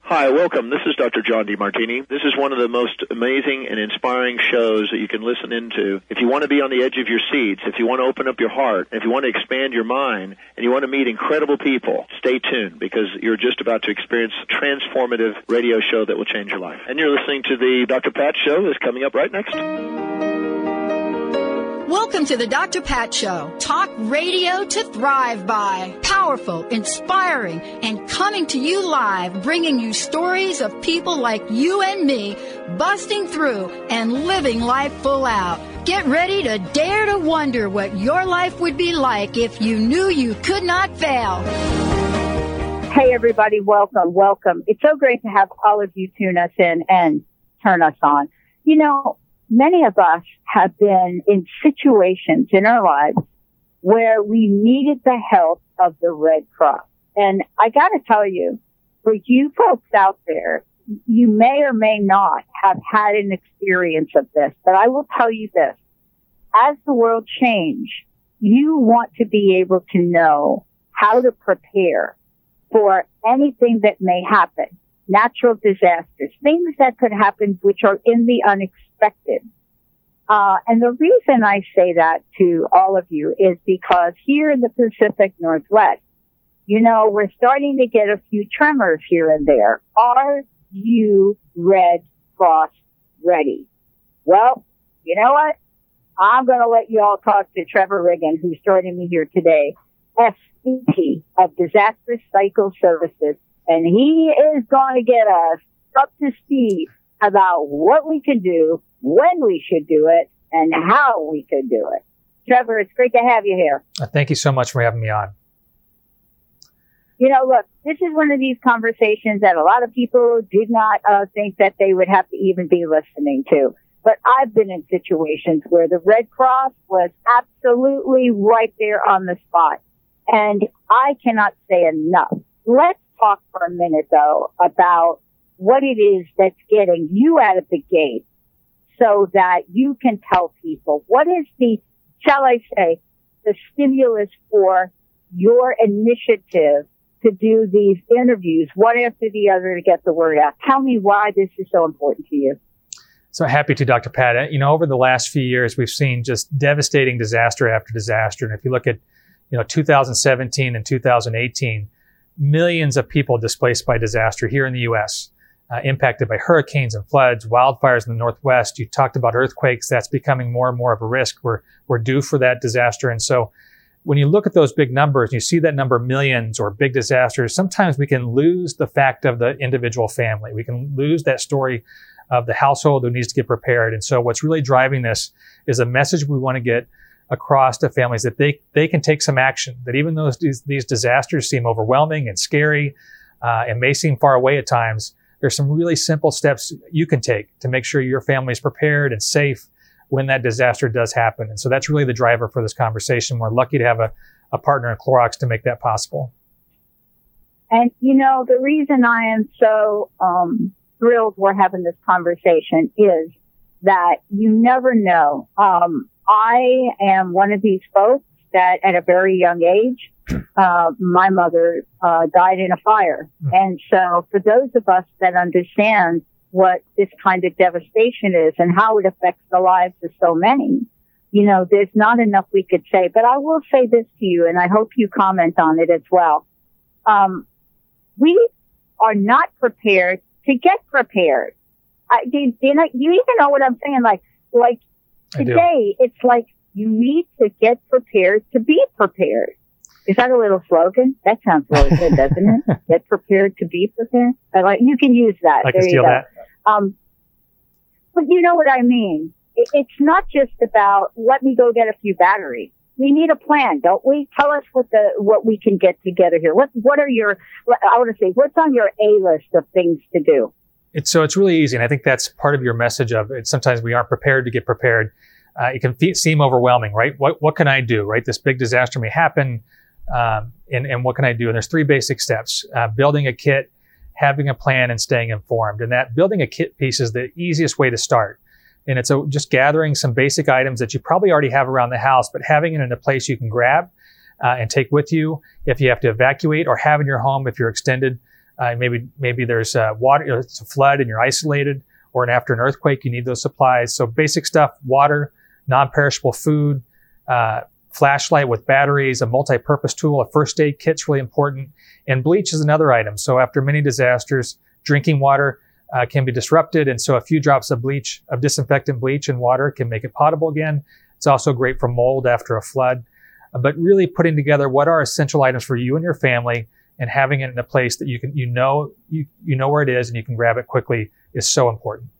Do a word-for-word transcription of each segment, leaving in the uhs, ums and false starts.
Hi, welcome. This is Doctor John DeMartini. This is one of the most amazing and inspiring shows that you can listen into. If you want to be on the edge of your seats, if you want to open up your heart, if you want to expand your mind, and you want to meet incredible people, stay tuned because you're just about to experience a transformative radio show that will change your life. And you're listening to the Doctor Pat Show that's coming up right next. Welcome to the Doctor Pat Show. Talk radio to thrive by. Powerful, inspiring, and coming to you live, bringing you stories of people like you and me, busting through and living life full out. Get ready to dare to wonder what your life would be like if you knew you could not fail. Hey, everybody. Welcome. Welcome. It's so great to have all of you tune us in and turn us on. You know, many of us have been in situations in our lives where we needed the help of the Red Cross. And I got to tell you, for you folks out there, you may or may not have had an experience of this, but I will tell you this. As the world changes, you want to be able to know how to prepare for anything that may happen. Natural disasters, things that could happen which are in the unexpected. Uh, and the reason I say that to all of you is because here in the Pacific Northwest, you know, we're starting to get a few tremors here and there. Are you Red Cross ready? Well, you know what? I'm going to let you all talk to Trevor Riggin, who's joining me here today, S V P of Disaster Cycle Services. And he is going to get us up to speed about what we can do, when we should do it, and how we could do it. Trevor, it's great to have you here. Thank you so much for having me on. You know, look, this is one of these conversations that a lot of people did not uh, think that they would have to even be listening to. But I've been in situations where the Red Cross was absolutely right there on the spot. And I cannot say enough. Let's talk for a minute, though, about what it is that's getting you out of the gate so that you can tell people what is the, shall I say, the stimulus for your initiative to do these interviews, one after the other, to get the word out. Tell me why this is so important to you. So happy to, Doctor Pat. You know, over the last few years, we've seen just devastating disaster after disaster. And if you look at, you know, two thousand seventeen and two thousand eighteen, millions of people displaced by disaster here in the U S, uh, impacted by hurricanes and floods, wildfires in the Northwest. You talked about earthquakes. That's becoming more and more of a risk. We're, we're due for that disaster. And so when you look at those big numbers, you see that number millions or big disasters, sometimes we can lose the fact of the individual family. We can lose that story of the household who needs to get prepared. And so what's really driving this is a message we want to get across to families that they, they can take some action, that even though these, these disasters seem overwhelming and scary uh, and may seem far away at times, there's some really simple steps you can take to make sure your family is prepared and safe when that disaster does happen. And so that's really the driver for this conversation. We're lucky to have a, a partner in Clorox to make that possible. And, you know, the reason I am so um, thrilled we're having this conversation is that you never know. Um, I am one of these folks that at a very young age, uh, my mother uh, died in a fire. And so for those of us that understand what this kind of devastation is and how it affects the lives of so many, you know, there's not enough we could say. But I will say this to you, and I hope you comment on it as well. Um, we are not prepared to get prepared. I, do, do, you know, do you even know what I'm saying? Like, like today, it's like you need to get prepared to be prepared. Is that a little slogan? That sounds really good, doesn't it? Get prepared to be prepared. I like, you can use that. I there can you steal go. that. Um, but you know what I mean? It, it's not just about let me go get a few batteries. We need a plan, don't we? Tell us what the what we can get together here. What what are your? I want to say, what's on your A list of things to do? It's so it's really easy, and I think that's part of your message of it. Sometimes we aren't prepared to get prepared. Uh, it can fe- seem overwhelming, right? What what can I do, right? This big disaster may happen, um, and and what can I do? And there's three basic steps: uh, building a kit, having a plan, and staying informed. And that building a kit piece is the easiest way to start. And it's a, just gathering some basic items that you probably already have around the house, but having it in a place you can grab uh, and take with you if you have to evacuate, or have in your home if you're extended Uh, maybe maybe there's uh, water, you know, it's a flood and you're isolated, or an, after an earthquake, you need those supplies. So basic stuff: water, non-perishable food, uh, flashlight with batteries, a multi-purpose tool, a first aid kit's really important, and bleach is another item. So after many disasters, drinking water uh, can be disrupted, and so a few drops of bleach, of disinfectant bleach in water can make it potable again. It's also great for mold after a flood. Uh, but really putting together what are essential items for you and your family, and having it in a place that you can, you know, you, you know where it is and you can grab it quickly is so important.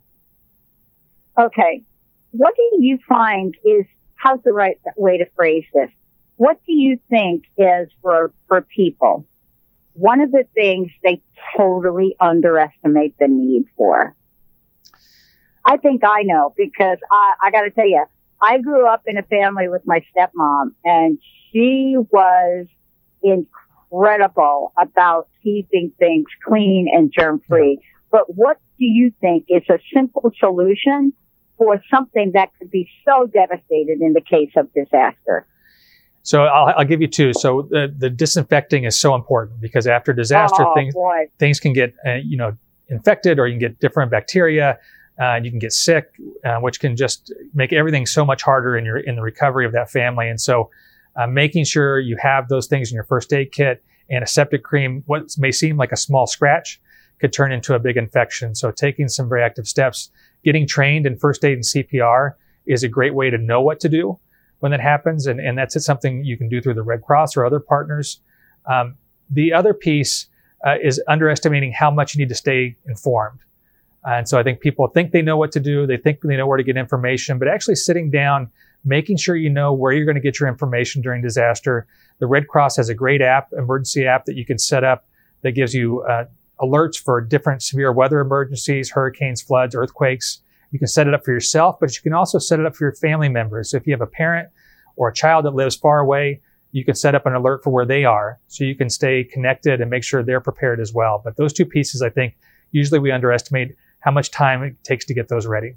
Okay. What do you find is, how's the right way to phrase this? What do you think is for, for people, one of the things they totally underestimate the need for? I think I know, because I, I got to tell you, I grew up in a family with my stepmom, and she was incredible about keeping things clean and germ-free. But what do you think is a simple solution for something that could be so devastating in the case of disaster? So I'll, I'll give you two. So the, the disinfecting is so important, because after disaster, oh, things boy. things can get uh, you know infected, or you can get different bacteria, uh, and you can get sick, uh, which can just make everything so much harder in your in the recovery of that family. And so, uh, making sure you have those things in your first aid kit, and a septic cream, what may seem like a small scratch could turn into a big infection. So taking some very active steps, getting trained in first aid and C P R is a great way to know what to do when that happens. And, and that's something you can do through the Red Cross or other partners. Um, the other piece uh, is underestimating how much you need to stay informed. And so I think people think they know what to do. They think they know where to get information, but actually sitting down, making sure you know where you're going to get your information during disaster. The Red Cross has a great app, emergency app, that you can set up that gives you uh, alerts for different severe weather emergencies, hurricanes, floods, earthquakes. You can set it up for yourself, but you can also set it up for your family members. So if you have a parent or a child that lives far away, you can set up an alert for where they are, so you can stay connected and make sure they're prepared as well. But those two pieces, I think, usually we underestimate how much time it takes to get those ready.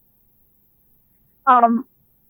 Um,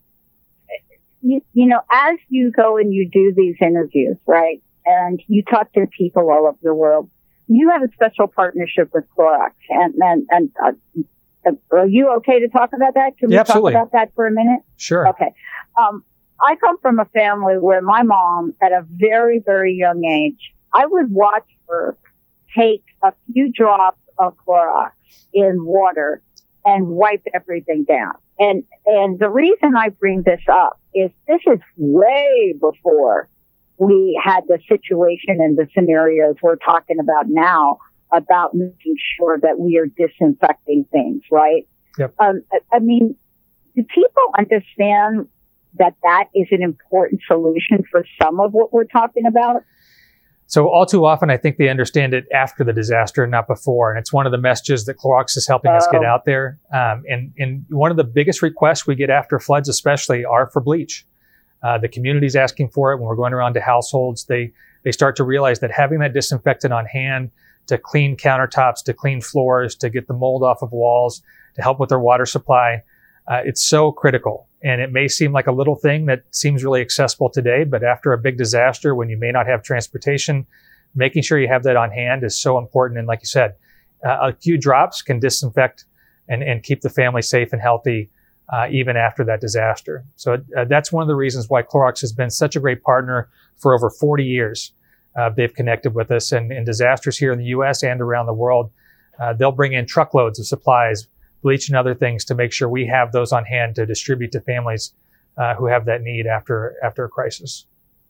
you, you know, as you go and you do these interviews, right, and you talk to people all over the world, you have a special partnership with Clorox. And, and, and uh, are you okay to talk about that? Can we yeah, absolutely. talk about that for a minute? Sure. Okay. Um, I come from a family where my mom, at a very, very young age, I would watch her take a few drops of Clorox in water and wipe everything down. And, and the reason I bring this up is this is way before we had the situation and the scenarios we're talking about now, about making sure that we are disinfecting things, right? Yep. Um, I, I mean, do people understand that that is an important solution for some of what we're talking about? So all too often, I think they understand it after the disaster, not before. And it's one of the messages that Clorox is helping oh. us get out there. Um, and, and one of the biggest requests we get after floods especially are for bleach. Uh, the community's asking for it. When we're going around to households, they, they start to realize that having that disinfectant on hand to clean countertops, to clean floors, to get the mold off of walls, to help with their water supply, uh, it's so critical. And it may seem like a little thing that seems really accessible today, but after a big disaster, when you may not have transportation, making sure you have that on hand is so important. And like you said, uh, a few drops can disinfect and, and keep the family safe and healthy, uh, even after that disaster. So uh, that's one of the reasons why Clorox has been such a great partner for over forty years. Uh, they've connected with us, and in disasters here in the U S and around the world, uh, they'll bring in truckloads of supplies, bleach and other things, to make sure we have those on hand to distribute to families uh, who have that need after after a crisis.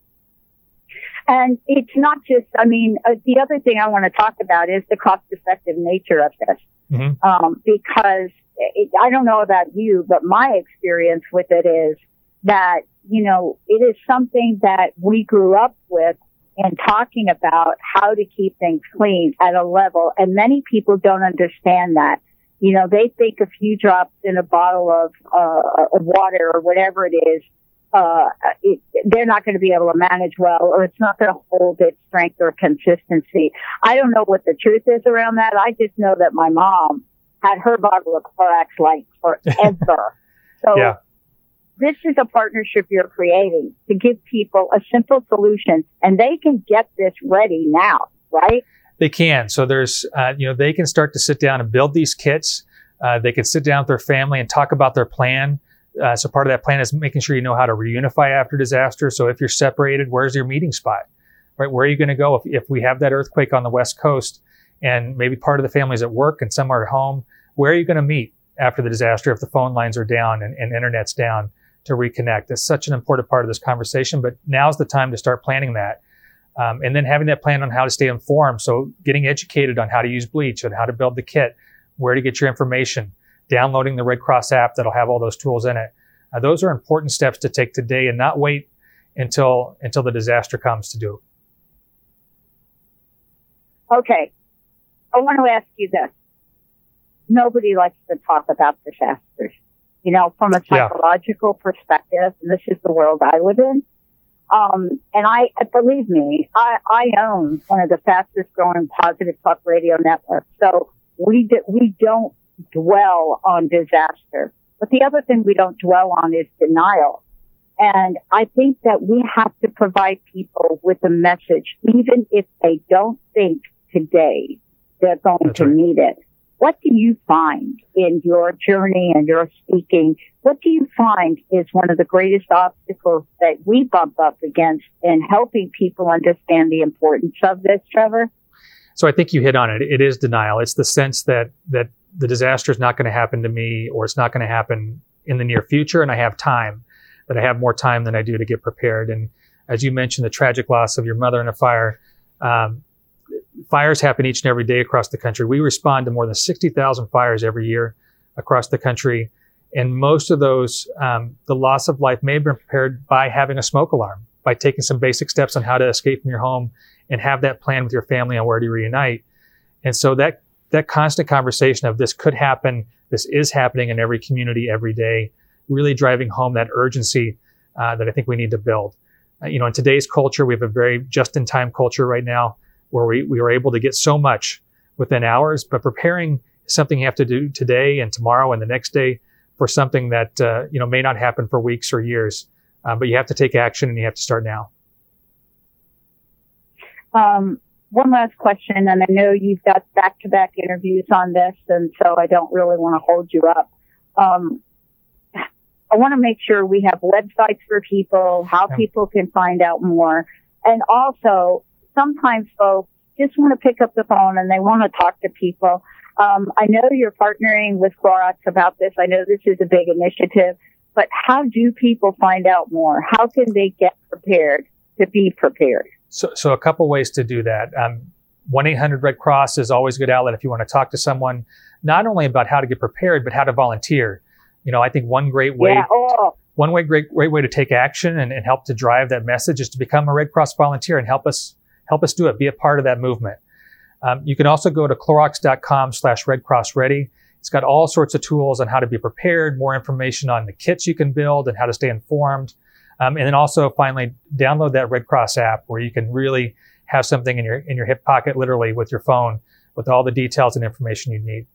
And it's not just, I mean, uh, the other thing I want to talk about is the cost-effective nature of this. Mm-hmm. Um, because it, I don't know about you, but my experience with it is that, you know, it is something that we grew up with and talking about how to keep things clean at a level. And many people don't understand that. You know, they think a few drops in a bottle of, uh, of water or whatever it is, uh, it, they're not going to be able to manage well, or it's not going to hold its strength or consistency. I don't know what the truth is around that. I just know that my mom had her bottle of Clorox like forever. So yeah. This is a partnership you're creating to give people a simple solution, and they can get this ready now, right? They can. So there's, uh, you know, they can start to sit down and build these kits. Uh, they can sit down with their family and talk about their plan. Uh, so part of that plan is making sure you know how to reunify after disaster. So if you're separated, where's your meeting spot, right? Where are you going to go if, if we have that earthquake on the West Coast and maybe part of the family is at work and some are at home? Where are you going to meet after the disaster if the phone lines are down and, and internet's down to reconnect? It's such an important part of this conversation, but now's the time to start planning that. Um, and then having that plan on how to stay informed. So getting educated on how to use bleach and how to build the kit, where to get your information, downloading the Red Cross app that'll have all those tools in it. Uh, those are important steps to take today and not wait until until the disaster comes to do. Okay. I want to ask you this. Nobody likes to talk about disasters. You know, from a psychological yeah. perspective, and this is the world I live in. Um, and I, believe me, I, I own one of the fastest growing positive talk radio networks. So we do, we don't dwell on disaster. But the other thing we don't dwell on is denial. And I think that we have to provide people with a message, even if they don't think today they're going That's to right. need it. What do you find in your journey and your speaking? What do you find is one of the greatest obstacles that we bump up against in helping people understand the importance of this, Trevor? So I think you hit on it. It is denial. It's the sense that that the disaster is not going to happen to me, or it's not going to happen in the near future, and I have time, that I have more time than I do to get prepared. And as you mentioned, the tragic loss of your mother in a fire, um, fires happen each and every day across the country. We respond to more than sixty thousand fires every year across the country. And most of those, um, the loss of life may have been prepared by having a smoke alarm, by taking some basic steps on how to escape from your home and have that plan with your family on where to reunite. And so that that constant conversation of this could happen, this is happening in every community every day, really driving home that urgency uh, that I think we need to build. Uh, you know, in today's culture, we have a very just-in-time culture right now, where we, we are able to get so much within hours, but preparing is something you have to do today and tomorrow and the next day for something that, uh, you know, may not happen for weeks or years. Uh, but you have to take action and you have to start now. Um, one last question, and I know you've got back-to-back interviews on this, and so I don't really want to hold you up. Um, I want to make sure we have websites for people, how yeah. people can find out more, and also sometimes folks just want to pick up the phone and they want to talk to people. Um, I know you're partnering with Clorox about this. I know this is a big initiative, but how do people find out more? How can they get prepared to be prepared? So, so a couple ways to do that. Um, one eight hundred Red Cross is always a good outlet if you want to talk to someone, not only about how to get prepared, but how to volunteer. You know, I think one great way, yeah, oh. one way, great, great way to take action and, and help to drive that message is to become a Red Cross volunteer and help us Help us do it. Be a part of that movement. Um, you can also go to Clorox.com slash Red Cross Ready. It's got all sorts of tools on how to be prepared, more information on the kits you can build and how to stay informed. Um, and then also finally download that Red Cross app where you can really have something in your in your hip pocket, literally with your phone, with all the details and information you need.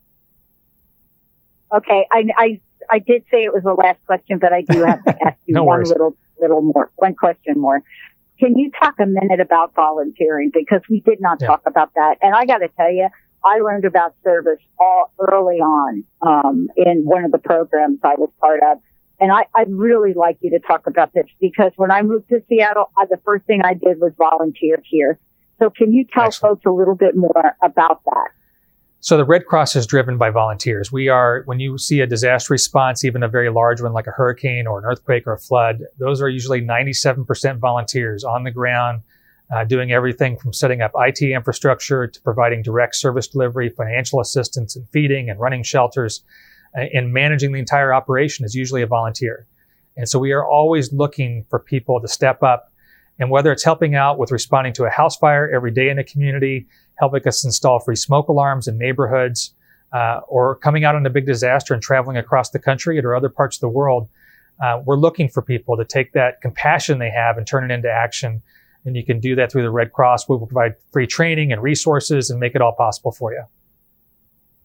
Okay, I, I I did say it was the last question, but I do have to ask you no one worries. little little more, one question more. Can you talk a minute about volunteering? Because we did not yeah. talk about that. And I got to tell you, I learned about service all early on um, in one of the programs I was part of. And I, I'd really like you to talk about this because when I moved to Seattle, I, the first thing I did was volunteer here. So can you tell Excellent. folks a little bit more about that? So the Red Cross is driven by volunteers. We are, when you see a disaster response, even a very large one like a hurricane or an earthquake or a flood, those are usually ninety-seven percent volunteers on the ground, uh, doing everything from setting up I T infrastructure to providing direct service delivery, financial assistance and feeding and running shelters, uh, and managing the entire operation is usually a volunteer. And so we are always looking for people to step up. And whether it's helping out with responding to a house fire every day in a community, helping us install free smoke alarms in neighborhoods, uh, or coming out on a big disaster and traveling across the country or other parts of the world, uh, we're looking for people to take that compassion they have and turn it into action. And you can do that through the Red Cross. We will provide free training and resources and make it all possible for you.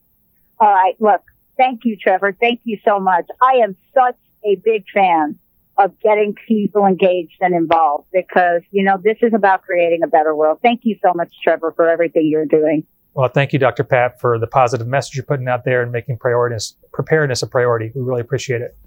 All right. Look, thank you, Trevor. Thank you so much. I am such a big fan of getting people engaged and involved, because, you know, this is about creating a better world. Thank you so much, Trevor, for everything you're doing. Well, thank you, Doctor Pat, for the positive message you're putting out there and making preparedness, preparedness a priority. We really appreciate it.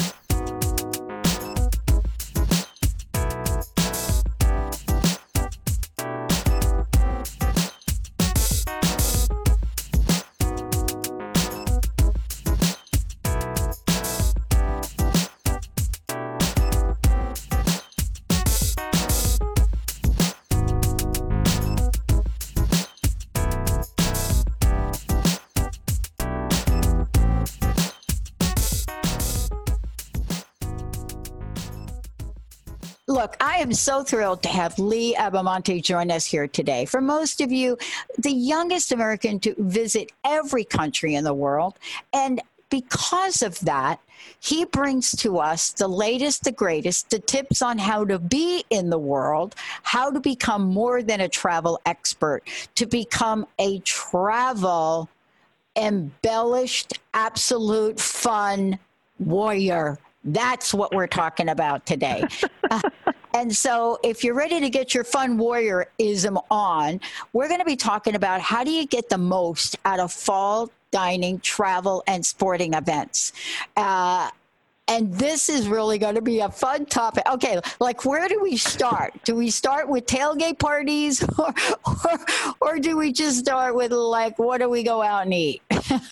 Look, I am so thrilled to have Lee Abamonte join us here today. For most of you, the youngest American to visit every country in the world. And because of that, he brings to us the latest, the greatest, the tips on how to be in the world, how to become more than a travel expert, to become a travel embellished, absolute fun warrior. That's what we're talking about today. uh, and so if you're ready to get your fun warriorism on, we're going to be talking about how do you get the most out of fall dining, travel, and sporting events. Uh, and this is really going to be a fun topic. Okay, like where do we start? Do we start with tailgate parties or, or, or do we just start with like, what do we go out and eat?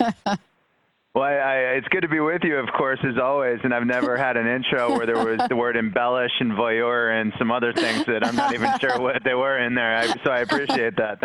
Well, I, I, it's good to be with you, of course, as always. And I've never had an intro where there was the word embellish and voyeur and some other things that I'm not even sure what they were in there. I, so I appreciate that.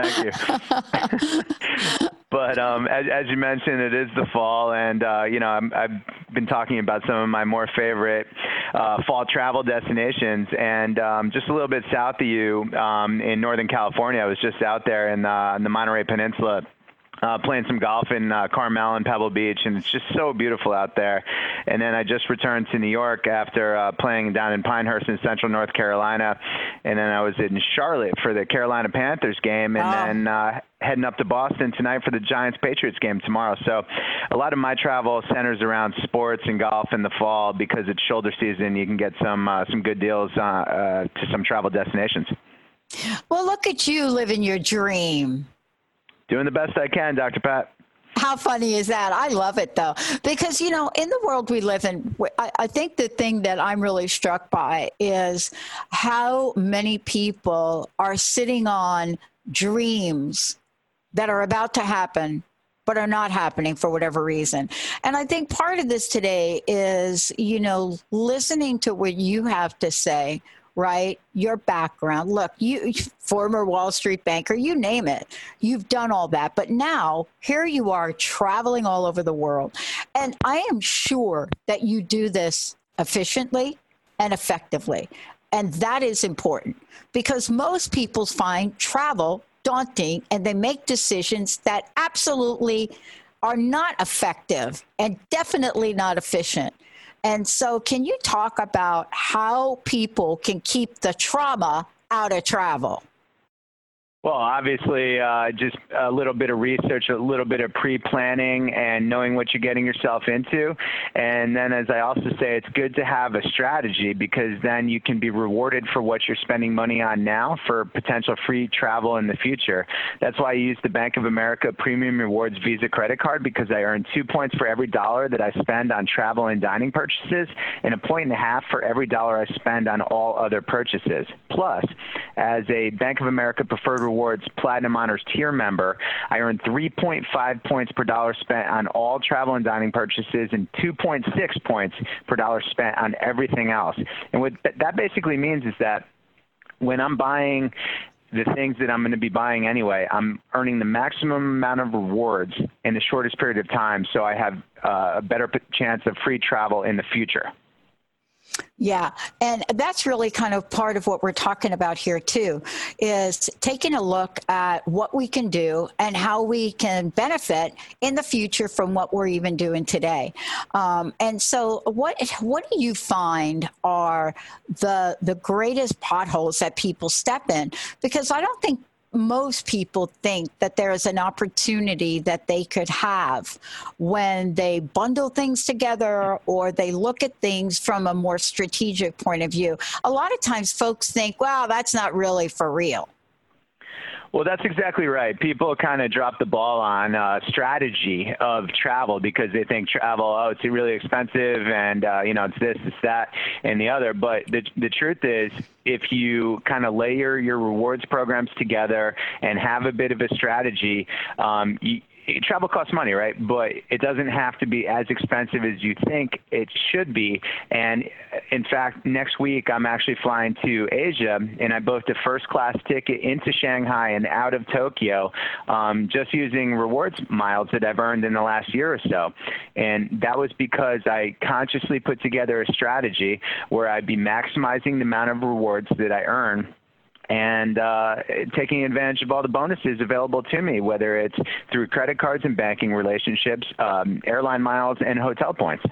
Thank you. But um, as, as you mentioned, it is the fall. And, uh, you know, I'm, I've been talking about some of my more favorite uh, fall travel destinations. And um, just a little bit south of you um, in Northern California, I was just out there in, uh, in the Monterey Peninsula. Uh, playing some golf in uh, Carmel and Pebble Beach, and it's just so beautiful out there. And then I just returned to New York after uh, playing down in Pinehurst in Central North Carolina, and then I was in Charlotte for the Carolina Panthers game, and wow. then uh, heading up to Boston tonight for the Giants-Patriots game tomorrow. So a lot of my travel centers around sports and golf in the fall because it's shoulder season. You can get some uh, some good deals uh, uh, to some travel destinations. Well, look at you living your dream. Doing the best I can, Doctor Pat. How funny is that? I love it, though, because, you know, in the world we live in, I, I think the thing that I'm really struck by is how many people are sitting on dreams that are about to happen, but are not happening for whatever reason. And I think part of this today is, you know, listening to what you have to say, right? Your background. Look, you former Wall Street banker, you name it. You've done all that. But now here you are traveling all over the world. And I am sure that you do this efficiently and effectively. And that is important because most people find travel daunting and they make decisions that absolutely are not effective and definitely not efficient. And so can you talk about how people can keep the trauma out of travel? Well, obviously, uh, just a little bit of research, a little bit of pre-planning and knowing what you're getting yourself into. And then, as I also say, it's good to have a strategy because then you can be rewarded for what you're spending money on now for potential free travel in the future. That's why I use the Bank of America Premium Rewards Visa credit card because I earn two points for every dollar that I spend on travel and dining purchases and a point and a half for every dollar I spend on all other purchases. Plus, as a Bank of America Preferred Rewards Platinum Honors tier member, I earn three point five points per dollar spent on all travel and dining purchases and two point six points per dollar spent on everything else. And what that basically means is that when I'm buying the things that I'm going to be buying anyway, I'm earning the maximum amount of rewards in the shortest period of time, so I have uh, a better chance of free travel in the future. Yeah, and that's really kind of part of what we're talking about here, too, is taking a look at what we can do and how we can benefit in the future from what we're even doing today. Um, and so what what do you find are the the greatest potholes that people step in? Because I don't think most people think that there is an opportunity that they could have when they bundle things together or they look at things from a more strategic point of view. A lot of times folks think, well, that's not really for real. Well, that's exactly right. People kind of drop the ball on uh, strategy of travel because they think travel, oh, it's really expensive and, uh, you know, it's this, it's that, and the other. But the, the truth is, if you kind of layer your rewards programs together and have a bit of a strategy, um, you, travel costs money, right? But it doesn't have to be as expensive as you think it should be. And in fact, next week, I'm actually flying to Asia, and I booked a first-class ticket into Shanghai and out of Tokyo, um, just using rewards miles that I've earned in the last year or so. And that was because I consciously put together a strategy where I'd be maximizing the amount of rewards that I earn and uh, taking advantage of all the bonuses available to me, whether it's through credit cards and banking relationships, um, airline miles, and hotel points.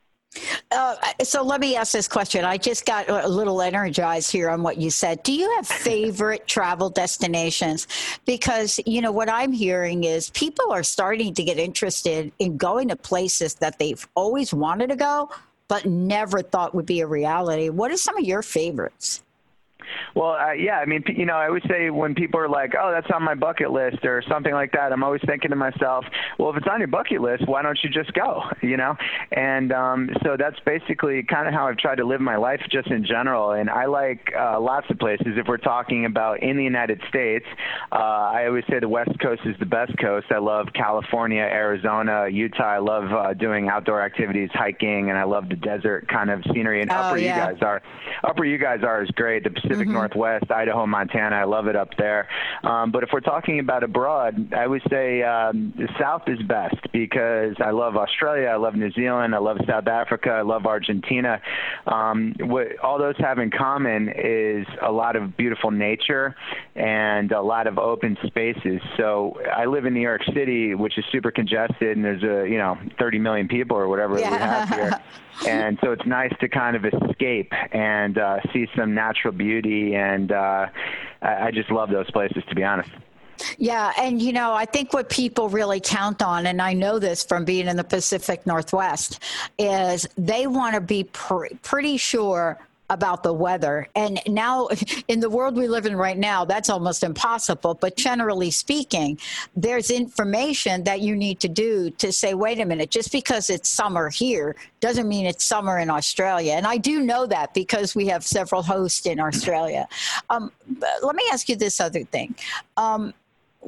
Uh, so let me ask this question. I just got a little energized here on what you said. Do you have favorite travel destinations? Because, you know, what I'm hearing is people are starting to get interested in going to places that they've always wanted to go, but never thought would be a reality. What are some of your favorites? Well, uh, yeah, I mean, you know, I would say when people are like, oh, that's on my bucket list or something like that, I'm always thinking to myself, well, if it's on your bucket list, why don't you just go, you know? And um, so that's basically kind of how I've tried to live my life just in general. And I like uh, lots of places. If we're talking about in the United States, uh, I always say the West Coast is the best coast. I love California, Arizona, Utah. I love uh, doing outdoor activities, hiking, and I love the desert kind of scenery. And oh, upper yeah. you guys are. Upper you guys are is great. The Pacific mm-hmm. Northwest, Idaho, Montana. I love it up there. Um, but if we're talking about abroad, I would say um, the South is best because I love Australia, I love New Zealand, I love South Africa, I love Argentina. Um, what all those have in common is a lot of beautiful nature and a lot of open spaces. So I live in New York City, which is super congested, and there's a you know thirty million people or whatever yeah. we have here. And so it's nice to kind of escape and uh, see some natural beauty, and uh, I just love those places, to be honest. Yeah, and, you know, I think what people really count on, and I know this from being in the Pacific Northwest, is they want to be pr- pretty sure about the weather. And now in the world we live in right now, that's almost impossible. But generally speaking, there's information that you need to do to say, wait a minute, just because it's summer here doesn't mean it's summer in Australia. And I do know that because we have several hosts in Australia. Um, let me ask you this other thing. Um,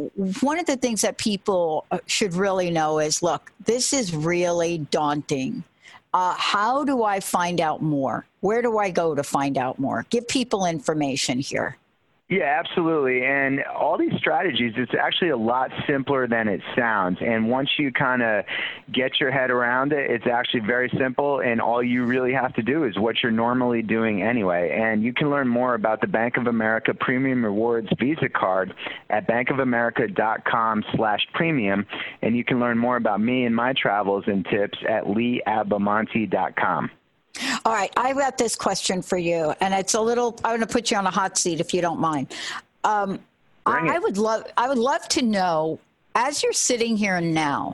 one of the things that people should really know is, look, this is really daunting. Uh, how do I find out more? Where do I go to find out more? Give people information here. Yeah, absolutely. And all these strategies, it's actually a lot simpler than it sounds. And once you kind of get your head around it, it's actually very simple. And all you really have to do is what you're normally doing anyway. And you can learn more about the Bank of America Premium Rewards Visa Card at bankofamerica.com slash premium. And you can learn more about me and my travels and tips at lee abamonte dot com. All right, I've got this question for you, and it's a little, I'm going to put you on a hot seat if you don't mind. Um, I, I would love, I would love to know, as you're sitting here now,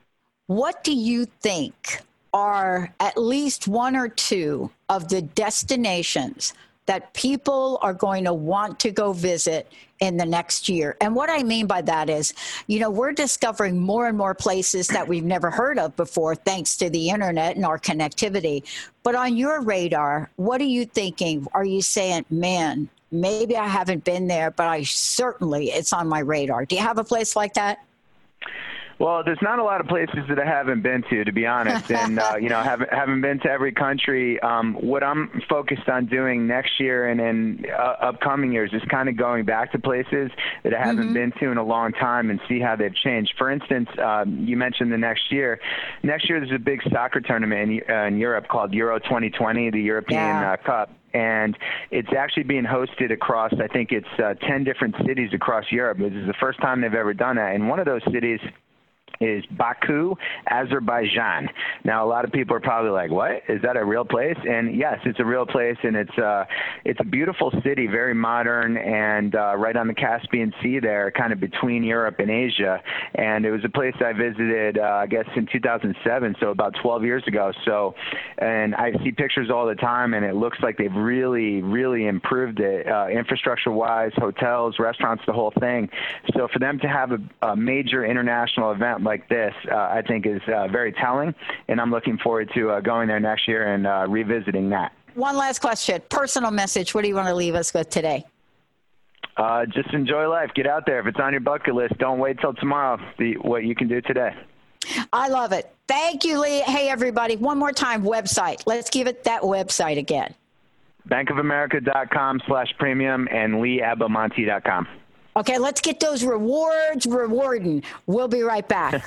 what do you think are at least one or two of the destinations that people are going to want to go visit in the next year? And what I mean by that is, you know, we're discovering more and more places that we've never heard of before, thanks to the internet and our connectivity. But on your radar, what are you thinking? Are you saying, man, maybe I haven't been there, but I certainly, it's on my radar? Do you have a place like that? Well, there's not a lot of places that I haven't been to, to be honest, and uh, you know, haven't haven't been to every country. Um, what I'm focused on doing next year and in uh, upcoming years is kind of going back to places that I haven't mm-hmm. been to in a long time and see how they've changed. For instance, um, you mentioned the next year. Next year, there's a big soccer tournament in, uh, in Europe called Euro twenty twenty, the European yeah. uh, Cup. And it's actually being hosted across, I think it's uh, ten different cities across Europe. This is the first time they've ever done that. And one of those cities is Baku, Azerbaijan. Now, a lot of people are probably like, what? Is that a real place? And yes, it's a real place, and it's uh, it's a beautiful city, very modern, and uh, right on the Caspian Sea there, kind of between Europe and Asia. And it was a place I visited, uh, I guess, in two thousand seven, so about twelve years ago. So, and I see pictures all the time, and it looks like they've really, really improved it, uh, infrastructure-wise, hotels, restaurants, the whole thing. So for them to have a, a major international event like this, uh, I think is uh, very telling, and I'm looking forward to uh, going there next year and uh, revisiting that. One last question. Personal message. What do you want to leave us with today? Uh, just enjoy life. Get out there. If it's on your bucket list, don't wait till tomorrow. See what you can do today. I love it. Thank you, Lee. Hey, everybody. One more time, website. Let's give it that website again. bankofamerica.com slash premium and lee abamonte dot com. Okay, let's get those rewards rewarding. We'll be right back.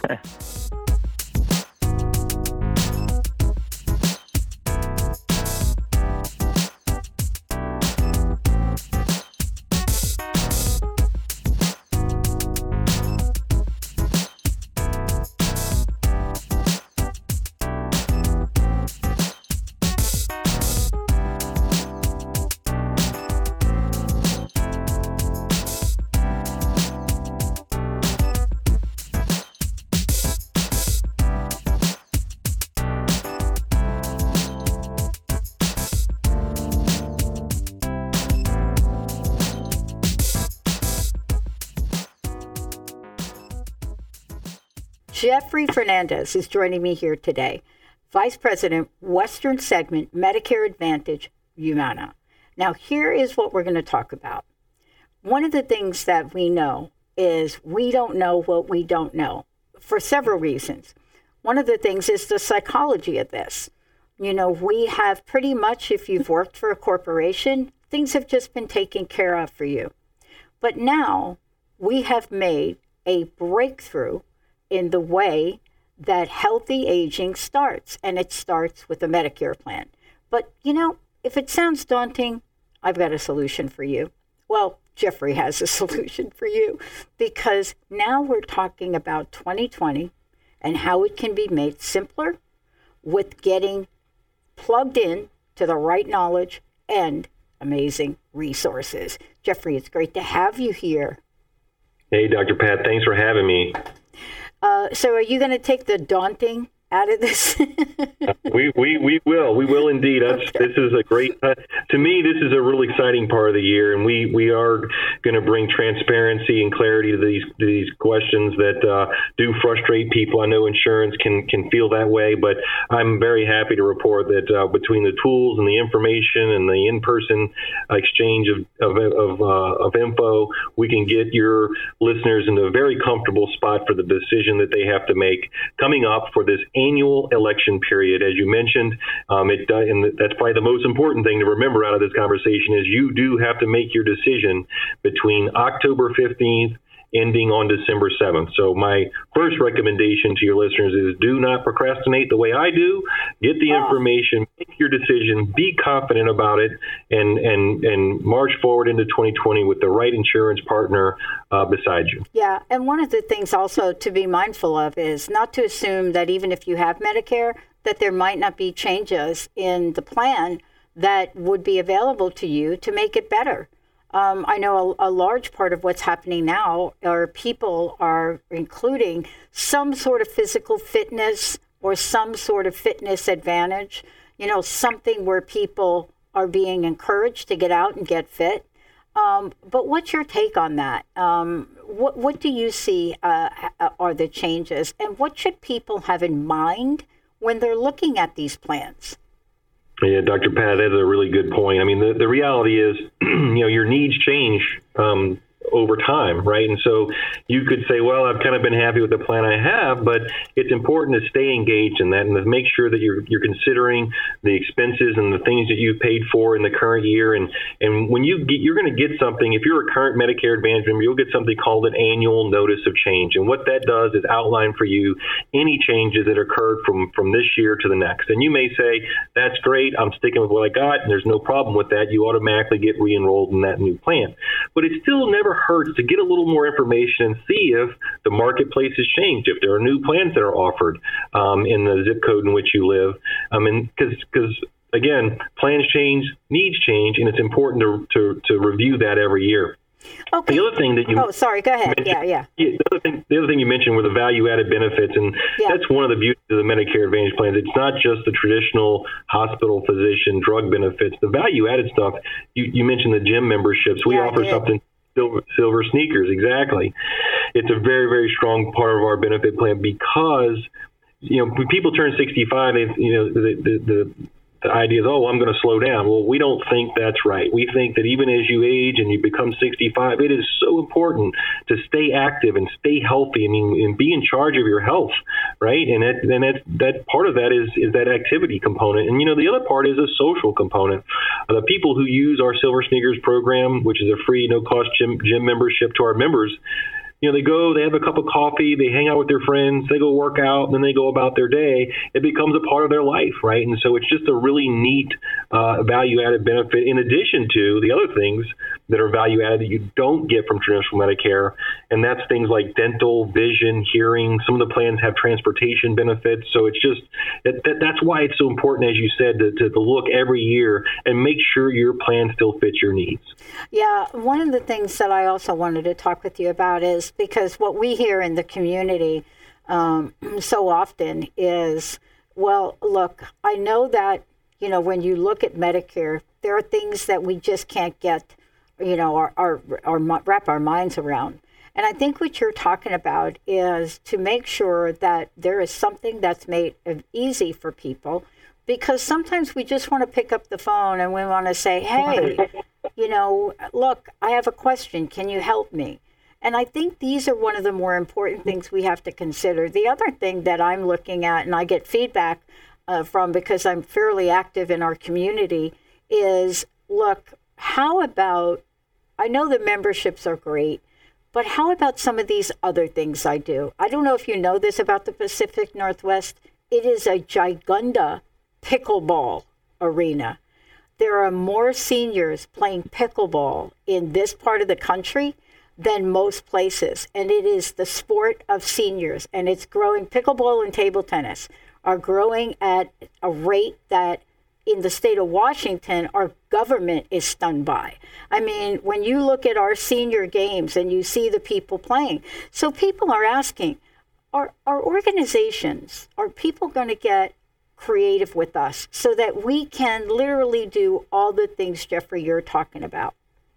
Jeffrey Fernandez is joining me here today, Vice President, Western Segment, Medicare Advantage, Humana. Now, here is what we're going to talk about. One of the things that we know is we don't know what we don't know for several reasons. One of the things is the psychology of this. You know, we have pretty much, if you've worked for a corporation, things have just been taken care of for you. But now we have made a breakthrough in the way that healthy aging starts, and it starts with a Medicare plan. But, you know, if it sounds daunting, I've got a solution for you. Well, Jeffrey has a solution for you, because now we're talking about twenty twenty and how it can be made simpler with getting plugged in to the right knowledge and amazing resources. Jeffrey, it's great to have you here. Hey, Doctor Pat, thanks for having me. Uh, so are you going to take the daunting out of this? we, we we will. We will indeed. That's, okay. This is a great, uh, to me, this is a really exciting part of the year, and we, we are going to bring transparency and clarity to these to these questions that uh, do frustrate people. I know insurance can, can feel that way, but I'm very happy to report that uh, between the tools and the information and the in-person exchange of of of, uh, of info, we can get your listeners into a very comfortable spot for the decision that they have to make coming up for this annual election period. As you mentioned, um, it and that's probably the most important thing to remember out of this conversation is you do have to make your decision between October fifteenth ending on December seventh. So my first recommendation to your listeners is do not procrastinate the way I do. Get the information, make your decision, be confident about it, and and and march forward into twenty twenty with the right insurance partner uh, beside you. Yeah, and one of the things also to be mindful of is not to assume that even if you have Medicare, that there might not be changes in the plan that would be available to you to make it better. Um, I know a, a large part of what's happening now are people are including some sort of physical fitness or some sort of fitness advantage, you know, something where people are being encouraged to get out and get fit. Um, but what's your take on that? Um, what, what do you see uh, are the changes, and what should people have in mind when they're looking at these plans? Yeah, Doctor Pat, that's a really good point. I mean, the, the reality is, you know, your needs change um, over time, right? And so you could say, well, I've kind of been happy with the plan I have, but it's important to stay engaged in that and to make sure that you're you're considering the expenses and the things that you've paid for in the current year. And and when you get, you're going to get something, if you're a current Medicare Advantage member, you'll get something called an annual notice of change. And what that does is outline for you any changes that occurred from, from this year to the next. And you may say, that's great, I'm sticking with what I got, and there's no problem with that. You automatically get re-enrolled in that new plan. But it still never never hurts to get a little more information and see if the marketplace has changed, if there are new plans that are offered um, in the zip code in which you live. I mean, because because again, plans change, needs change, and it's important to to, to review that every year. Okay. The other thing that you oh sorry go ahead yeah yeah the other thing the other thing you mentioned were the value added benefits, and yeah. that's one of the beauties of the Medicare Advantage plans. It's not just the traditional hospital physician drug benefits. The value added stuff, you, you mentioned the gym memberships. We yeah, offer something silver, silver sneakers. Exactly. It's a very, very strong part of our benefit plan because, you know, when people turn sixty-five, they, you know, the the, the The idea is, oh, I'm going to slow down. Well, we don't think that's right. We think that even as you age and you become sixty-five, it is so important to stay active and stay healthy. I mean, and be in charge of your health, right? And that, and that, that part of that is is that activity component. And, you know, the other part is a social component. Uh, the people who use our Silver Sneakers program, which is a free, no-cost gym, gym membership to our members, you know, they go, they have a cup of coffee, they hang out with their friends, they go work out, and then they go about their day. It becomes a part of their life, right? And so it's just a really neat uh, value-added benefit in addition to the other things that are value-added that you don't get from traditional Medicare, and that's things like dental, vision, hearing. Some of the plans have transportation benefits. So it's just, that, that, that's why it's so important, as you said, to, to, to look every year and make sure your plan still fits your needs. Yeah, one of the things that I also wanted to talk with you about is, because what we hear in the community um, so often is, well, look, I know that, you know, when you look at Medicare, there are things that we just can't get, you know, our, our, our wrap our minds around. And I think what you're talking about is to make sure that there is something that's made easy for people, because sometimes we just want to pick up the phone and we want to say, hey, you know, look, I have a question. Can you help me? And I think these are one of the more important things we have to consider. The other thing that I'm looking at, and I get feedback uh, from because I'm fairly active in our community, is, look, how about, I know the memberships are great, but how about some of these other things I do? I don't know if you know this about the Pacific Northwest. It is a gigunda pickleball arena. There are more seniors playing pickleball in this part of the country than most places. And it is the sport of seniors, and it's growing. Pickleball and table tennis are growing at a rate that in the state of Washington, our government is stunned by. I mean, when you look at our senior games and you see the people playing, so people are asking, are, are organizations, are people going to get creative with us so that we can literally do all the things, Jeffrey, you're talking about?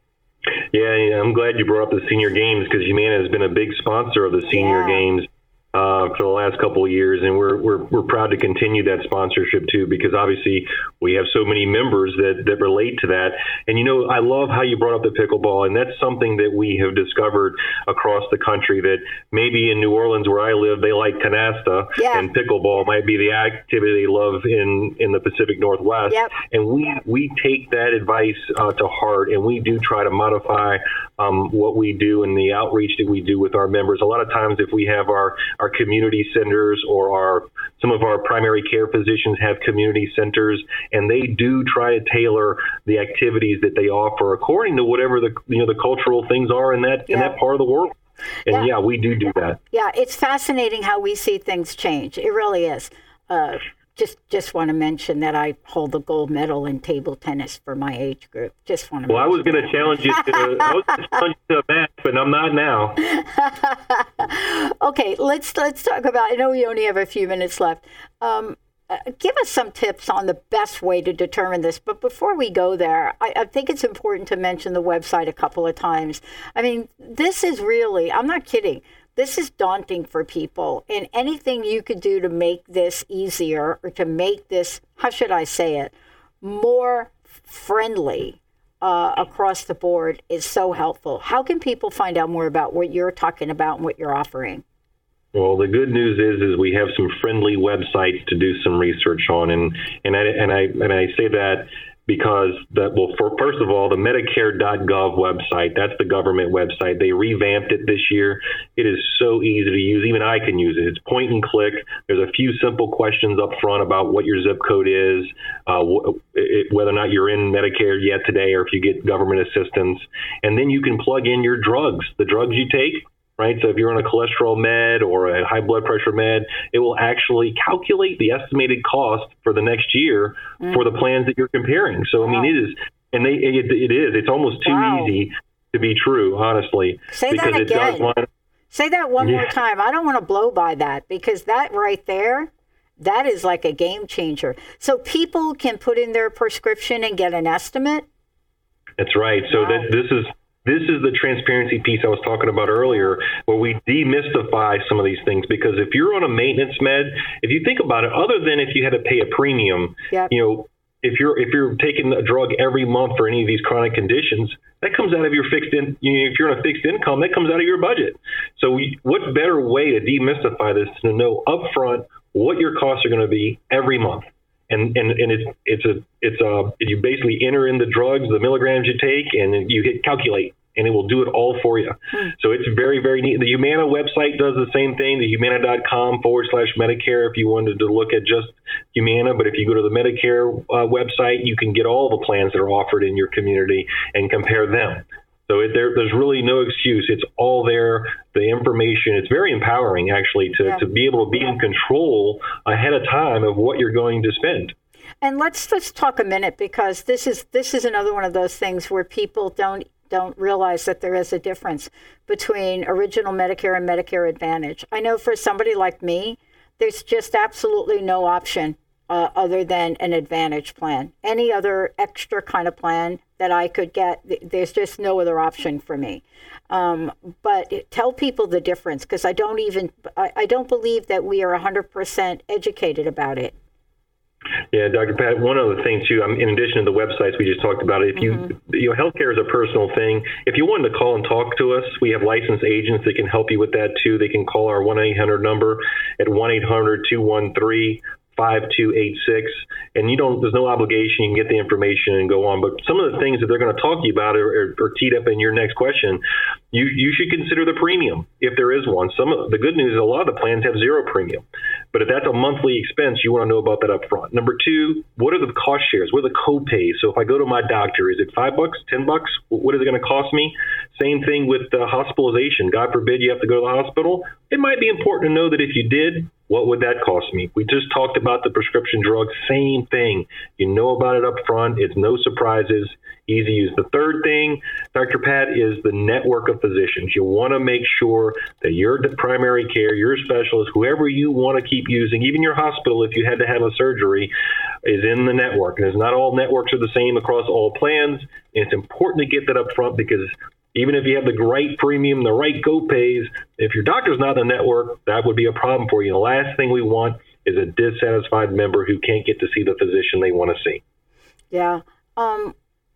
Yeah, yeah, I'm glad you brought up the senior games, because Humana has been a big sponsor of the senior yeah. games uh, for the last couple of years, and we're we're we're proud to continue that sponsorship too, because obviously we have so many members that that relate to that. And you know, I love how you brought up the pickleball, and that's something that we have discovered across the country, that maybe in New Orleans, where I live, they like canasta, yeah. and pickleball might be the activity they love in in the Pacific Northwest. Yep. And we we take that advice uh, to heart, and we do try to modify um, what we do and the outreach that we do with our members. A lot of times, if we have our our community centers, or our some of our primary care physicians have community centers, and they do try to tailor the activities that they offer according to whatever the you know the cultural things are in that yeah. in that part of the world. And yeah. yeah, we do do that. Yeah, it's fascinating how we see things change. It really is. Uh, Just just want to mention that I hold the gold medal in table tennis for my age group. Just want to. Well, I was going to challenge you to I was going to challenge you to a match, but I'm not now. Okay, let's let's talk about. I know we only have a few minutes left. Um, uh, give us some tips on the best way to determine this. But before we go there, I, I think it's important to mention the website a couple of times. I mean, this is really. I'm not kidding. This is daunting for people, and anything you could do to make this easier, or to make this, how should I say it, more friendly uh, across the board is so helpful. How can people find out more about what you're talking about and what you're offering? Well, the good news is, is we have some friendly websites to do some research on, and and I and I and I say that because that well, for, first of all, the Medicare dot gov website, that's the government website. They revamped it this year. It is so easy to use. Even I can use it. It's point and click. There's a few simple questions up front about what your zip code is, uh, wh- it, whether or not you're in Medicare yet today, or if you get government assistance. And then you can plug in your drugs, the drugs you take. Right. So if you're on a cholesterol med or a high blood pressure med, it will actually calculate the estimated cost for the next year mm. for the plans that you're comparing. So, wow. I mean, it is, and they, it, it is, it's almost too wow. easy to be true, honestly. Say because that again. It does line- Say that one yeah. more time. I don't want to blow by that, because that right there, that is like a game changer. So people can put in their prescription and get an estimate? That's right. So wow. that this is, This is the transparency piece I was talking about earlier, where we demystify some of these things. Because if you're on a maintenance med, if you think about it, other than if you had to pay a premium, yep. you know, if you're if you're taking a drug every month for any of these chronic conditions, that comes out of your fixed in. You know, if you're on a fixed income, that comes out of your budget. So we, what better way to demystify this than to know upfront what your costs are going to be every month? And and and it's it's a it's a you basically enter in the drugs, the milligrams you take, and you hit calculate, and it will do it all for you. Hmm. So it's very, very neat. The Humana website does the same thing, the humana dot com forward slash Medicare, if you wanted to look at just Humana. But if you go to the Medicare uh, website, you can get all the plans that are offered in your community and compare them. So it, there, there's really no excuse. It's all there, the information. It's very empowering, actually, to, yeah. to be able to be in control ahead of time of what you're going to spend. And let's let's talk a minute, because this is this is another one of those things where people don't don't realize that there is a difference between original Medicare and Medicare Advantage. I know for somebody like me, there's just absolutely no option uh, other than an Advantage plan. Any other extra kind of plan that I could get, there's just no other option for me. Um, but tell people the difference, because I don't even, I, I don't believe that we are one hundred percent educated about it. Yeah, Doctor Pat, one other thing too, um, in addition to the websites we just talked about, if you, mm-hmm. you know, healthcare is a personal thing. If you wanted to call and talk to us, we have licensed agents that can help you with that too. They can call our one eight hundred number at one eight hundred two one three five two eight six, and you don't, there's no obligation. You can get the information and go on. But some of the things that they're going to talk to you about are, are, are teed up in your next question. You you should consider the premium if there is one. Some of the good news is a lot of the plans have zero premium. But if that's a monthly expense, you want to know about that up front. Number two, what are the cost shares? What are the co-pays? So if I go to my doctor, is it five bucks, ten bucks? What is it going to cost me? Same thing with uh, hospitalization. God forbid you have to go to the hospital. It might be important to know that if you did, what would that cost me? We just talked about the prescription drugs. Same thing. You know about it up front. It's no surprises. Easy use. The third thing, Doctor Pat, is the network of physicians. You want to make sure that your primary care, your specialist, whoever you want to keep using, even your hospital, if you had to have a surgery, is in the network. And it's not all networks are the same across all plans. And it's important to get that up front, because even if you have the right premium, the right co-pays, if your doctor's not in the network, that would be a problem for you. The last thing we want is a dissatisfied member who can't get to see the physician they want to see. Yeah. Um,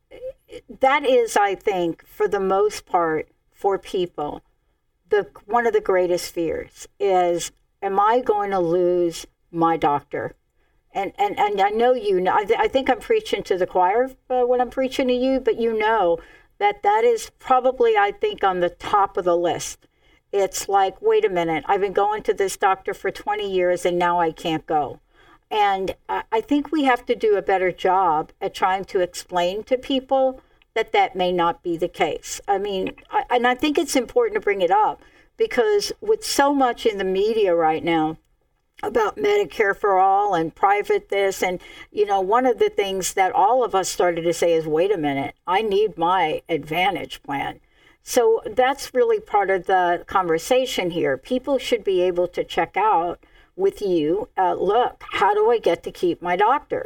that is, I think, for the most part, for people, the one of the greatest fears is, am I going to lose my doctor? And and, and I know you know, I, th- I think I'm preaching to the choir uh, when I'm preaching to you, but you know that that is probably, I think, on the top of the list. It's like, wait a minute, I've been going to this doctor for twenty years and now I can't go. And I think we have to do a better job at trying to explain to people that that may not be the case. I mean, I, and I think it's important to bring it up, because with so much in the media right now about Medicare for all and private this, and, you know, one of the things that all of us started to say is, wait a minute, I need my Advantage plan. So that's really part of the conversation here. People should be able to check out with you, uh, look, how do I get to keep my doctor?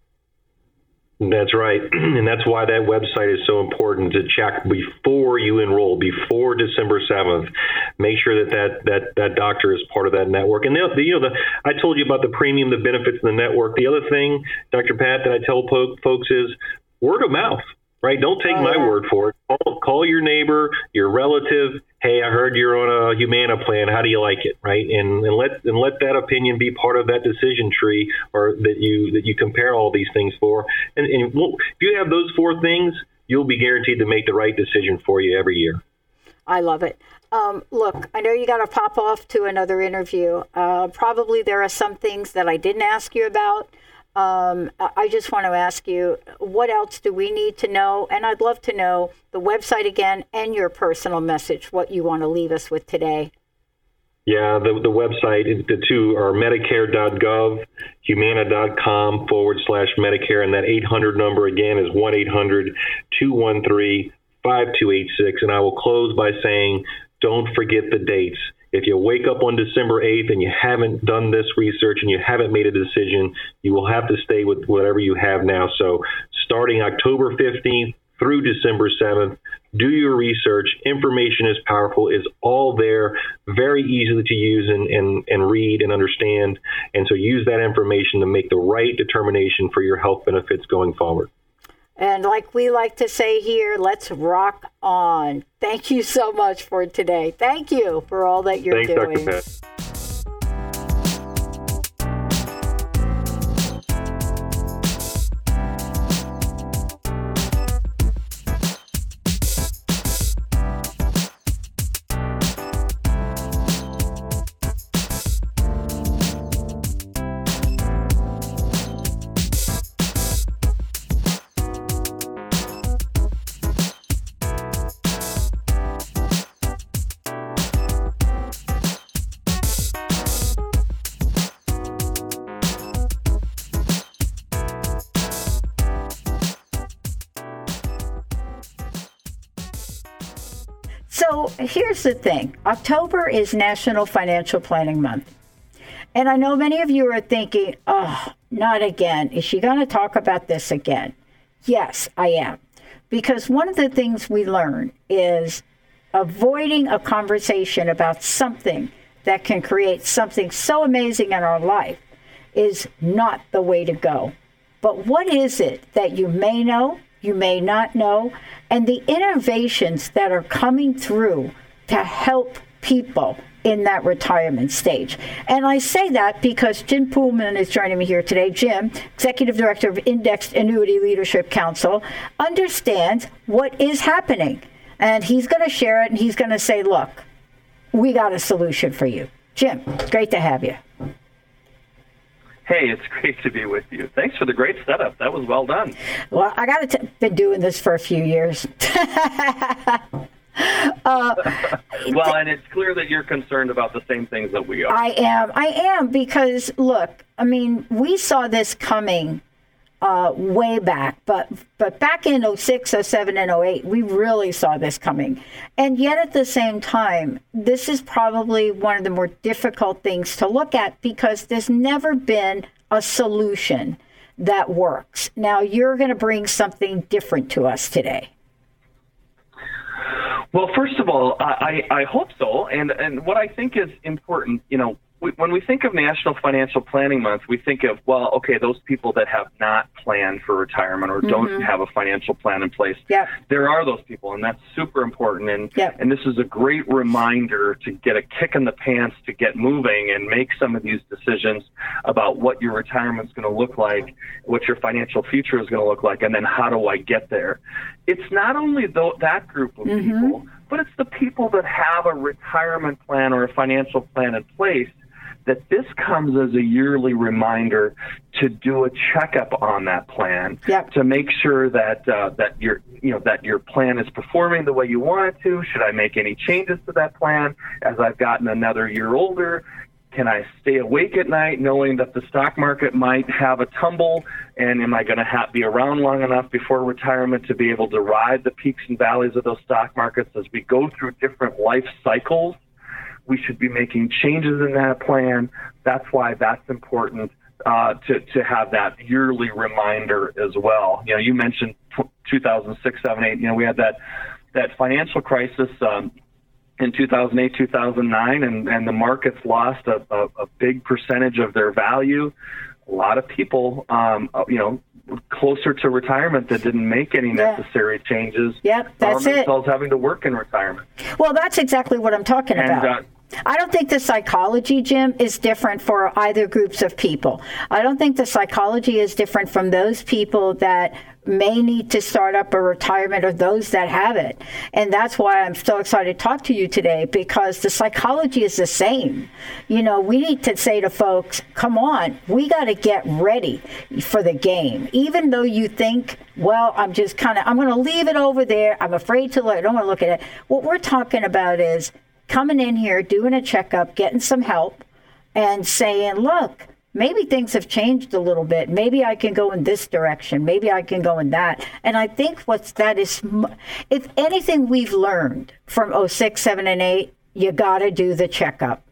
That's right. And that's why that website is so important, to check before you enroll, before December seventh. Make sure that that, that, that doctor is part of that network. And, the, the, you know, the, I told you about the premium, the benefits of the network. The other thing, Doctor Pat, that I tell po- folks is word of mouth. right? Don't take oh, my yeah. word for it. Call, call your neighbor, your relative. Hey, I heard you're on a Humana plan. How do you like it, right? And and let and let that opinion be part of that decision tree, or that you that you compare all these things for. And, and if you have those four things, you'll be guaranteed to make the right decision for you every year. I love it. Um, look, I know you got to pop off to another interview. Uh, probably there are some things that I didn't ask you about. Um, I just want to ask you, what else do we need to know? And I'd love to know the website again and your personal message, what you want to leave us with today. Yeah, the the website, the two are medicare dot gov, humana dot com forward slash Medicare, and that eight hundred number again is one eight hundred two one three five two eight six. And I will close by saying, don't forget the dates. If you wake up on December eighth and you haven't done this research and you haven't made a decision, you will have to stay with whatever you have now. So starting October fifteenth through December seventh, do your research. Information is powerful, is all there, very easy to use and, and, and read and understand. And so use that information to make the right determination for your health benefits going forward. And like we like to say here, let's rock on. Thank you so much for today. Thank you for all that you're Thanks, doing. Doctor Pat. So here's the thing. October is National Financial Planning Month. And I know many of you are thinking, oh, not again. Is she going to talk about this again? Yes, I am. Because one of the things we learn is avoiding a conversation about something that can create something so amazing in our life is not the way to go. But what is it that you may know, you may not know, and the innovations that are coming through to help people in that retirement stage? And I say that because Jim Poolman is joining me here today. Jim, Executive Director of Indexed Annuity Leadership Council, understands what is happening. And he's going to share it, and he's going to say, look, we got a solution for you. Jim, great to have you. Hey, it's great to be with you. Thanks for the great setup. That was well done. Well, I got to been doing this for a few years. uh, well, and it's clear that you're concerned about the same things that we are. I am. I am because, look, I mean, we saw this coming uh, way back, but but back in oh six, oh seven, and oh eight, we really saw this coming. And yet at the same time, this is probably one of the more difficult things to look at because there's never been a solution that works. Now, you're going to bring something different to us today. Well, first of all, I, I hope so. And, and what I think is important, you know, we, when we think of National Financial Planning Month, we think of, well, okay, those people that have not planned for retirement or mm-hmm. don't have a financial plan in place. Yep. There are those people, and that's super important. And, yep. and this is a great reminder to get a kick in the pants to get moving and make some of these decisions about what your retirement's going to look like, what your financial future is going to look like, and then how do I get there? It's not only th- that group of mm-hmm. people, but it's the people that have a retirement plan or a financial plan in place, that this comes as a yearly reminder to do a checkup on that plan, yep. to make sure that uh, that your you know that your plan is performing the way you want it to. Should I make any changes to that plan as I've gotten another year older? Can I stay awake at night knowing that the stock market might have a tumble? And am I going to have, be around long enough before retirement to be able to ride the peaks and valleys of those stock markets as we go through different life cycles? We should be making changes in that plan. That's why that's important uh, to, to have that yearly reminder as well. You know, you mentioned two thousand six, seven, eight. You know, we had that, that financial crisis um, in two thousand eight, two thousand nine, and, and the markets lost a, a, a big percentage of their value. A lot of people, um, you know, closer to retirement that didn't make any Yeah. necessary changes. Yep, that's found it. themselves having to work in retirement. Well, that's exactly what I'm talking And, about. uh, I don't think the psychology, Jim, is different for either groups of people. I don't think the psychology is different from those people that may need to start up a retirement or those that have it. And that's why I'm so excited to talk to you today, because the psychology is the same. You know, we need to say to folks, come on, we got to get ready for the game. Even though you think, well, I'm just kind of, I'm going to leave it over there. I'm afraid to look, I don't want to look at it. What we're talking about is coming in here, doing a checkup, getting some help, and saying, look, maybe things have changed a little bit. Maybe I can go in this direction. Maybe I can go in that. And I think what's that is, if anything we've learned from oh six, seven, and eight, you got to do the checkup.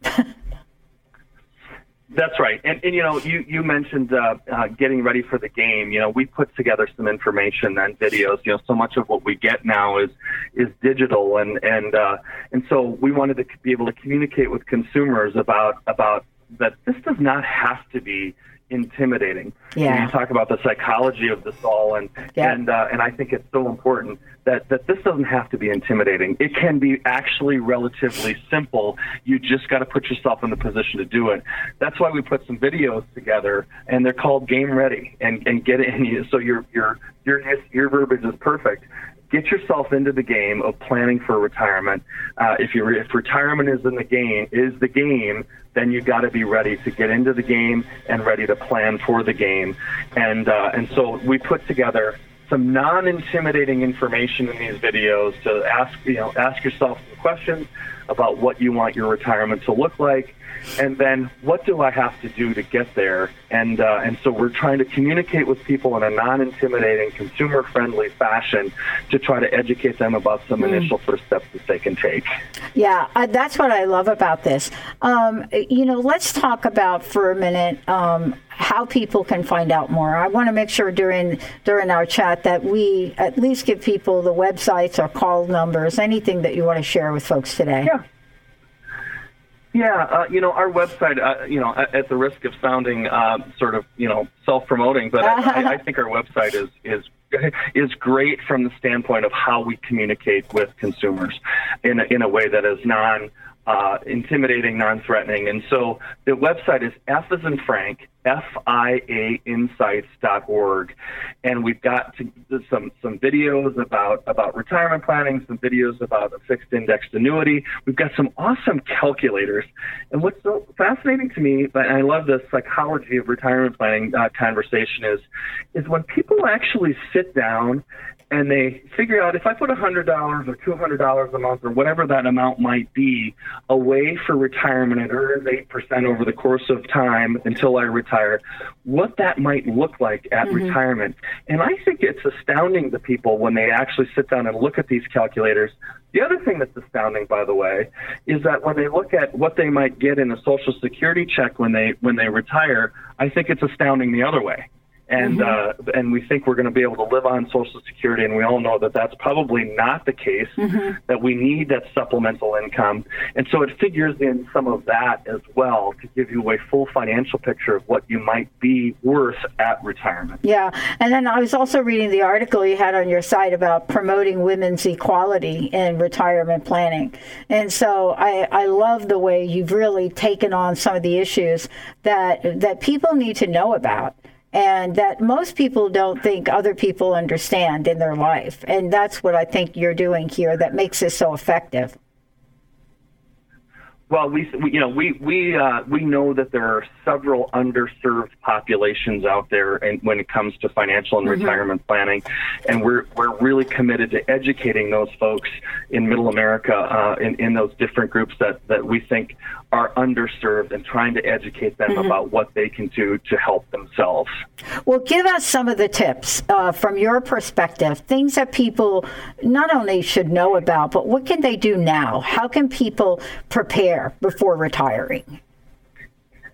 That's right. And, and you know, you, you mentioned uh, uh, getting ready for the game. You know, we put together some information and videos. You know, so much of what we get now is is digital. And, and, uh, and so we wanted to be able to communicate with consumers about about that this does not have to be intimidating. Yeah. You talk about the psychology of this all, and Yeah. and uh, and I think it's so important that, that this doesn't have to be intimidating. It can be actually relatively simple. You just got to put yourself in the position to do it. That's why we put some videos together, and they're called Game Ready, and and get it. And you, so your your your your verbiage is perfect. Get yourself into the game of planning for retirement. Uh, if you if retirement is in the game is the game, then you got to be ready to get into the game and ready to plan for the game. And uh, and so we put together some non-intimidating information in these videos to ask you know ask yourself some questions about what you want your retirement to look like, and then what do I have to do to get there? And uh, and so we're trying to communicate with people in a non-intimidating, consumer-friendly fashion to try to educate them about some mm. initial first steps that they can take. Yeah, uh, that's what I love about this. Um, you know, let's talk about for a minute um, how people can find out more. I want to make sure during during our chat that we at least give people the websites or call numbers, anything that you want to share with folks today. Yeah. Yeah, uh, you know, our website, uh, you know, at, at the risk of sounding uh, sort of, you know, self-promoting, but I, I think our website is, is is great from the standpoint of how we communicate with consumers in a, in a way that is non uh, intimidating, non-threatening. And so the website is F as in Frank, F I A insights dot org, and we've got to, some some videos about about retirement planning, some videos about a fixed indexed annuity. We've got some awesome calculators, and what's so fascinating to me, and I love the psychology of retirement planning uh, conversation, is is when people actually sit down and they figure out, if I put one hundred dollars or two hundred dollars a month or whatever that amount might be away for retirement, it earns eight percent over the course of time until I retire, what that might look like at mm-hmm. retirement. And I think it's astounding to people when they actually sit down and look at these calculators. The other thing that's astounding, by the way, is that when they look at what they might get in a Social Security check when they when they retire, I think it's astounding the other way. And mm-hmm. uh, and we think we're going to be able to live on Social Security, and we all know that that's probably not the case, mm-hmm. that we need that supplemental income. And so it figures in some of that as well to give you a full financial picture of what you might be worth at retirement. Yeah, and then I was also reading the article you had on your site about promoting women's equality in retirement planning. And so I, I love the way you've really taken on some of the issues that that people need to know about, and that most people don't think other people understand in their life. And that's what I think you're doing here that makes this so effective. Well, we, we you know we we uh, we know that there are several underserved populations out there, and when it comes to financial and mm-hmm. retirement planning, and we're we're really committed to educating those folks in Middle America, uh, in in those different groups that, that we think are underserved, and trying to educate them mm-hmm. about what they can do to help themselves. Well, give us some of the tips uh, from your perspective, things that people not only should know about, but what can they do now? How can people prepare before retiring?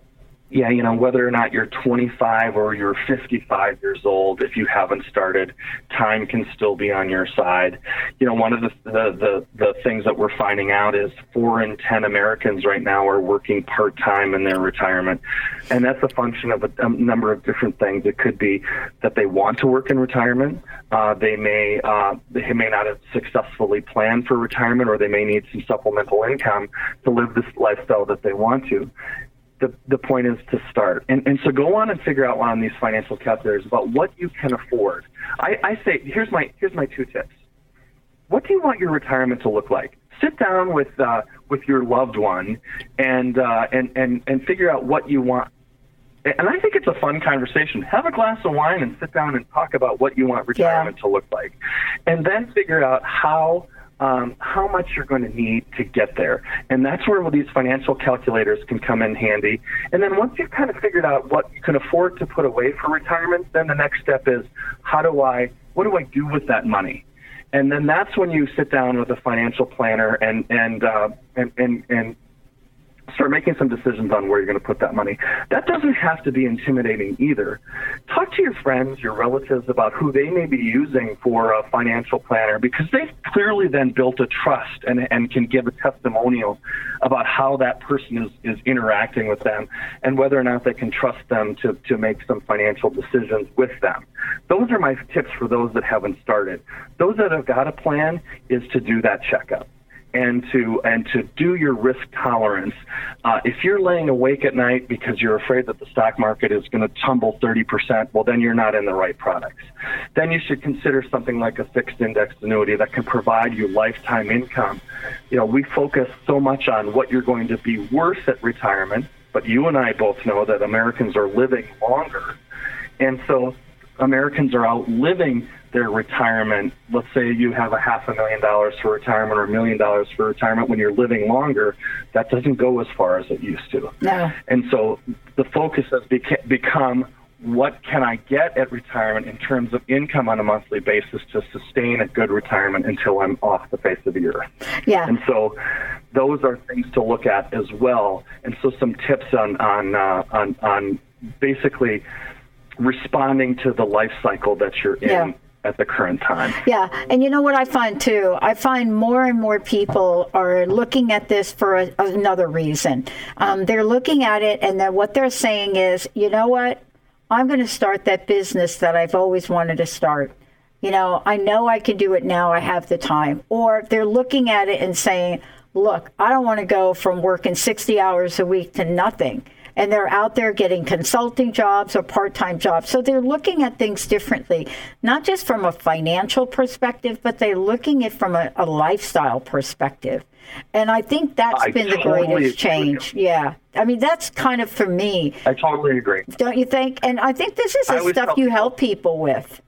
yeah, you know, whether or not you're twenty-five or you're fifty-five years old, if you haven't started, time can still be on your side. You know, one of the, the, the, the things that we're finding out is four in ten Americans right now are working part-time in their retirement. And that's a function of a, a number of different things. It could be that they want to work in retirement. Uh, they may uh, they may not have successfully planned for retirement, or they may need some supplemental income to live this lifestyle that they want to. The, the point is to start. And, and so go on and figure out on these financial calculators about what you can afford. I, I say, here's my here's my two tips. What do you want your retirement to look like? Sit down with uh, with your loved one and, uh, and and and figure out what you want. And I think it's a fun conversation. Have a glass of wine and sit down and talk about what you want retirement yeah. to look like. And then figure out how Um, how much you're going to need to get there. And that's where these financial calculators can come in handy. And then once you've kind of figured out what you can afford to put away for retirement, then the next step is, how do I, what do I do with that money? And then that's when you sit down with a financial planner and, and, uh, and, and, and start making some decisions on where you're going to put that money. That doesn't have to be intimidating either. Talk to your friends, your relatives about who they may be using for a financial planner, because they've clearly then built a trust and, and can give a testimonial about how that person is, is interacting with them and whether or not they can trust them to, to make some financial decisions with them. Those are my tips for those that haven't started. Those that have got a plan is to do that checkup. And to and to do your risk tolerance. Uh, if you're laying awake at night because you're afraid that the stock market is going to tumble thirty percent, well, then you're not in the right products. Then you should consider something like a fixed index annuity that can provide you lifetime income. You know, we focus so much on what you're going to be worth at retirement, but you and I both know that Americans are living longer. And so Americans are outliving their retirement. Let's say you have a half a million dollars for retirement or a million dollars for retirement. When you're living longer, that doesn't go as far as it used to. No. And so the focus has beca- become, what can I get at retirement in terms of income on a monthly basis to sustain a good retirement until I'm off the face of the earth? Yeah. And so those are things to look at as well. And so some tips on on uh, on, on basically responding to the life cycle that you're in. Yeah. At the current time. Yeah. And you know what I find too? I find more and more people are looking at this for a, another reason. Um, they're looking at it and then what they're saying is, you know what? I'm going to start that business that I've always wanted to start. You know, I know I can do it now. I have the time. Or they're looking at it and saying, look, I don't want to go from working sixty hours a week to nothing. And they're out there getting consulting jobs or part-time jobs. So they're looking at things differently, not just from a financial perspective, but they're looking at it from a, a lifestyle perspective. And I think that's I been the totally greatest change. Yeah. I mean, that's kind of for me. I totally agree. Don't you think? And I think this is the stuff you help people with.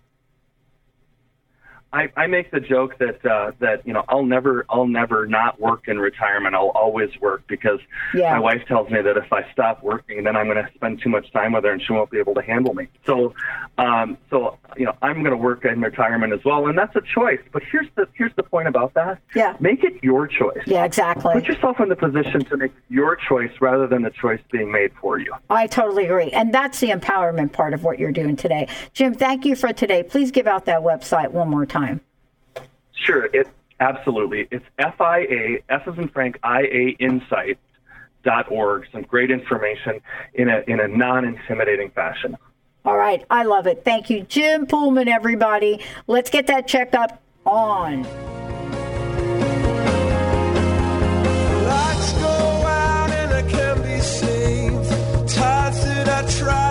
I, I make the joke that uh, that you know I'll never I'll never not work in retirement. I'll always work because yeah. my wife tells me that if I stop working, then I'm going to spend too much time with her and she won't be able to handle me. So, um, so you know I'm going to work in retirement as well, and that's a choice. But here's the here's the point about that. Yeah. Make it your choice. Yeah, exactly. Put yourself in the position to make your choice rather than the choice being made for you. I totally agree, and that's the empowerment part of what you're doing today, Jim. Thank you for today. Please give out that website one more time. Sure, it absolutely. It's F I A, F as in Frank, I A Insight dot org. Some great information in a in a non-intimidating fashion. All right, I love it. Thank you, Jim Poolman, everybody. Let's get that checkup on. Lights go out and I can't be saved. Times that I try.